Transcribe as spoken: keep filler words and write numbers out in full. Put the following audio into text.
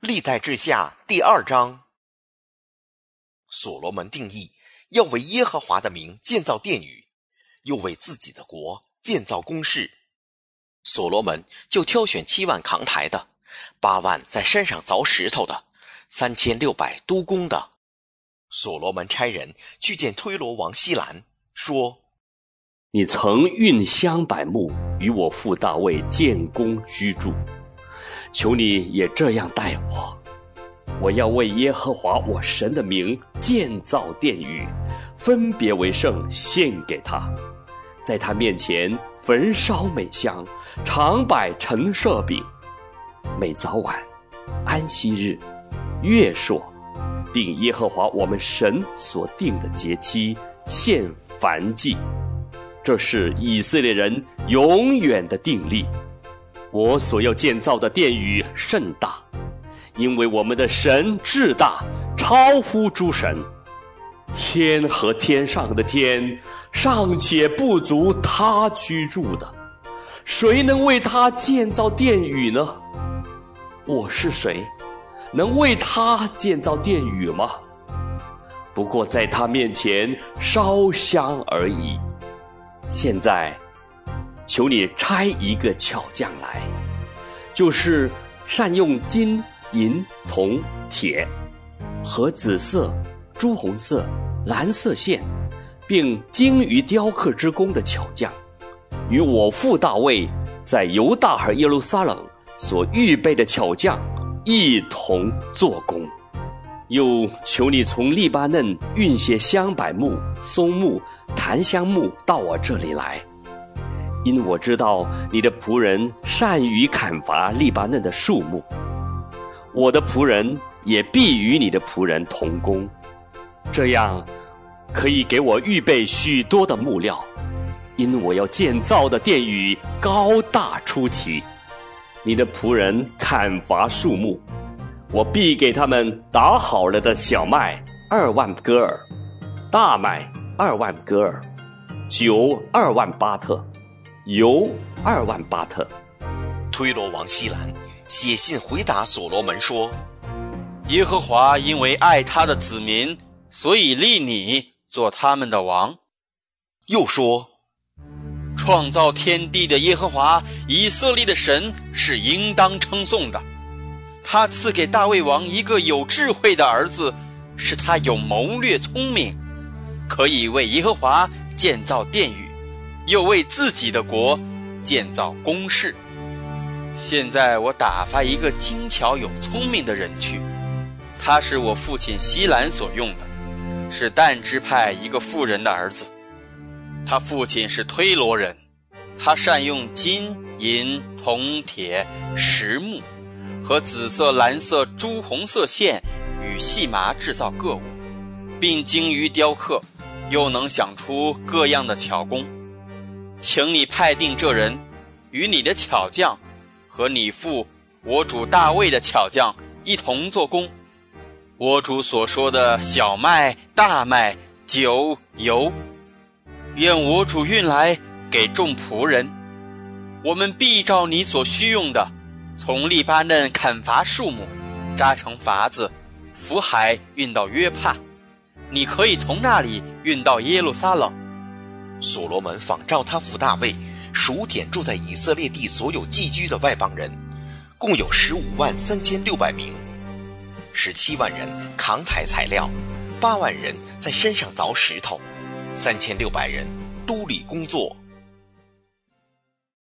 历代志下第二章。所罗门定义要为耶和华的名建造殿宇，又为自己的国建造宫室。所罗门就挑选七万扛台的，八万在山上凿石头的，三千六百督工的。所罗门差人去见推罗王希兰，说： 你曾运香柏木与我父大卫建宫居住，求你也这样待我。我要为耶和华我神的名建造殿宇，分别为圣献给他，在他面前焚烧美香，常摆陈设饼，每早晚、安息日、月朔，并耶和华我们神所定的节期献燔祭。这是以色列人永远的定例。我所要建造的殿宇甚大，因为我们的神至大，超乎诸神。天和天上的天，尚且不足他居住的，谁能为他建造殿宇呢？我是谁，能为他建造殿宇吗？不过在他面前烧香而已。现在求你差一个巧匠来，就是善用金、银、铜、铁和紫色、朱红色、蓝色线，并精于雕刻之工的巧匠，与我父大卫在犹大和耶路撒冷所预备的巧匠一同做工。又求你从利巴嫩运些香柏木、松木、檀香木到我这里来，因我知道你的仆人善于砍伐利巴嫩的树木，我的仆人也必与你的仆人同工，这样可以给我预备许多的木料，因我要建造的殿宇高大出奇。你的仆人砍伐树木，我必给他们打好了的小麦二万戈尔，大麦二万戈尔，酒二万巴特，油二万巴特。 推罗王希兰写信回答所罗门说： 耶和华因为爱他的子民，所以立你做他们的王。 又说： 创造天地的耶和华以色列的神是应当称颂的。他赐给大卫王一个有智慧的儿子，使他有谋略聪明，可以为耶和华建造殿宇，又为自己的国建造宫室。现在我打发一个精巧有聪明的人去，他是我父亲希兰所用的，是但支派一个妇人的儿子。他父亲是推罗人，他善用金、银、铜、铁、石木和紫色、蓝色、朱红色线与细麻制造各物，并精于雕刻，又能想出各样的巧工。请你派定这人与你的巧匠和你父我主大卫的巧匠一同做工。我主所说的小麦、大麦、酒、油，愿我主运来给众仆人。我们必照你所需用的，从利巴嫩砍伐树木，扎成筏子，浮海运到约帕，你可以从那里运到耶路撒冷。 所罗门仿照他父大卫数点住在以色列地所有寄居的外邦人，共有十五万三千六百名。十七万人扛抬材料，八万人在山上凿石头，三千六百人督理工作。